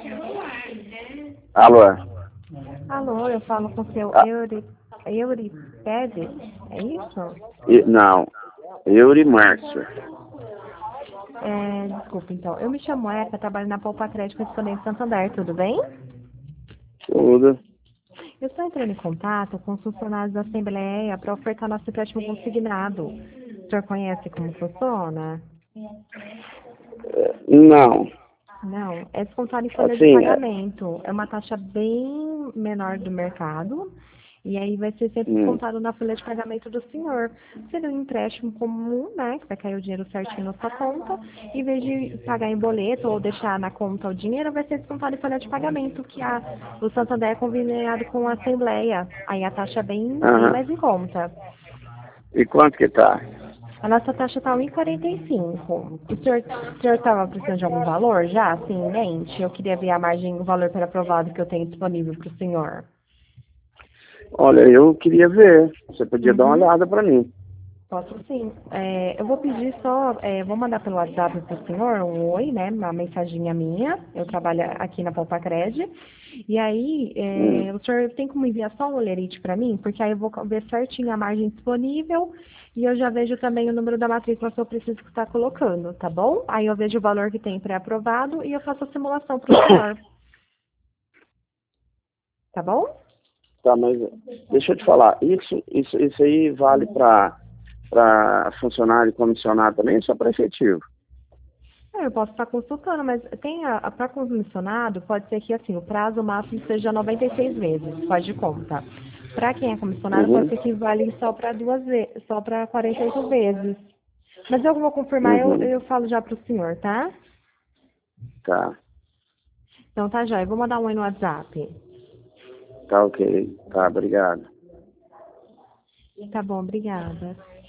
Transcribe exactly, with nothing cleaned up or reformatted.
Alô? Alô, eu falo com o seu Ah, Euri, Euripedes, é isso? e- não, Euri Márcio. É, desculpa, então. Eu me chamo Eka, trabalho na Poupa Crédito Correspondente Santander, tudo bem? Tudo. Eu estou entrando em contato com os funcionários da Assembleia para ofertar nosso empréstimo consignado. O senhor conhece como funciona? Não, Não, é descontado em folha de assim, é, pagamento. É uma taxa bem menor do mercado. E aí vai ser sempre hum, descontado na folha de pagamento do senhor. Seria um empréstimo comum, né? Que vai cair o dinheiro certinho na sua conta. Em vez de pagar em boleto ou deixar na conta o dinheiro, vai ser descontado em folha de pagamento, que a, o Santander é conveniado com a Assembleia. Aí a taxa é bem, bem aham. mais em conta. E quanto que tá? A nossa taxa está um e quarenta e cinco. O senhor o senhor estava precisando de algum valor já, assim, em mente? Eu queria ver a margem, o valor para aprovado que eu tenho disponível para o senhor. Olha, eu queria ver. Você podia dar uma Uhum. olhada para mim. Posso sim. É, eu vou pedir só, é, vou mandar pelo WhatsApp para o senhor um oi, né? Uma mensaginha minha. Eu trabalho aqui na Poupa Cred. E aí, Hum. é, o senhor tem como enviar só um olerite para mim? Porque aí eu vou ver certinho a margem disponível e eu já vejo também o número da matrícula que eu preciso estar colocando, tá bom? Aí eu vejo o valor que tem pré-aprovado e eu faço a simulação para o senhor, tá bom? Tá, mas deixa eu te falar, isso, isso, isso aí vale para para funcionário e comissionado também, ou só para efetivo? É, eu posso estar consultando, mas tem a, para comissionado, pode ser que assim, o prazo máximo seja noventa e seis vezes, faz de conta. Para quem é comissionado, pode Uhum, ser que vale só para duas vezes, só para quarenta e oito vezes. Mas eu vou confirmar, eu, uhum, eu falo já para o senhor, tá? tá, Então tá já, eu vou mandar um oi no WhatsApp. tá ok, tá, obrigado. Tá bom, obrigada.